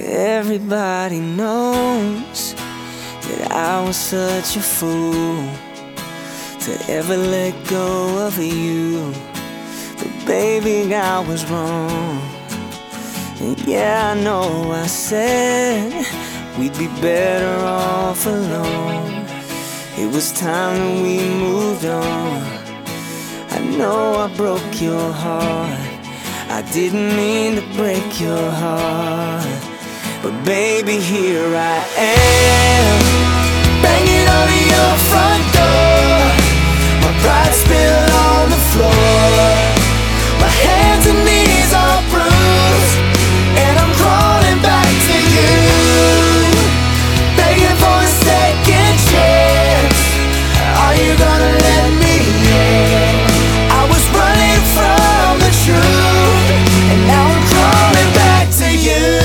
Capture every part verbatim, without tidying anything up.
Everybody knows that I was such a fool to ever let go of you. But baby, I was wrong. And yeah, I know I said we'd be better off alone. It was time that we moved on. I know I broke your heart. I didn't mean to break your heart. But baby, here I am, banging on your front door. My pride spilled on the floor. My hands and knees are bruised, and I'm crawling back to you, begging for a second chance. Are you gonna let me in? I was running from the truth, and now I'm crawling back to you.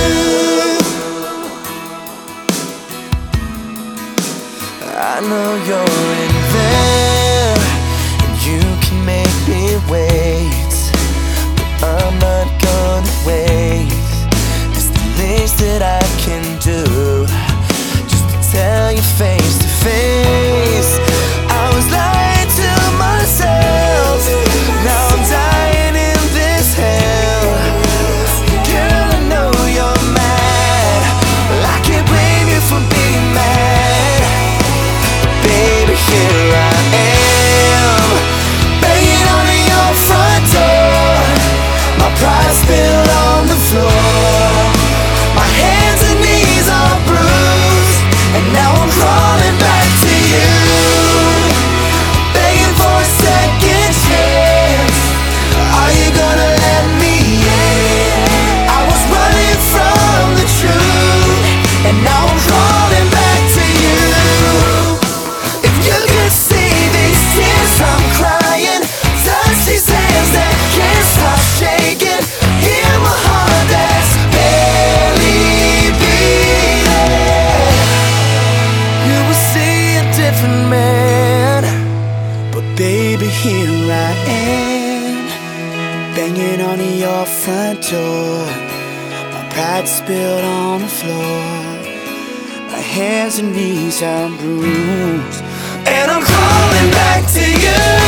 I know you're in there, and you can make me wait, but I'm not gonna wait. There's the least that I can do, just to tell you face to face I was lying to myself. Now I'm dying in this hell. Girl, I know you're mad, well, I can't blame you for being mad. Baby, here I am, banging on your front door. My pride spilled on the floor. My hands and knees are bruised, and now I'm crawling back to you, begging for a second chance. Are you gonna let me in? I was running from the truth, and now I'm crawling back to you. You can see these tears I'm crying, touch these hands that can't stop shaking, hear my heart that's barely beating. You will see a different man, but baby, here I am, banging on your front door. My pride spilled on the floor. My hands and knees are bruised, and I'm crawling back to you.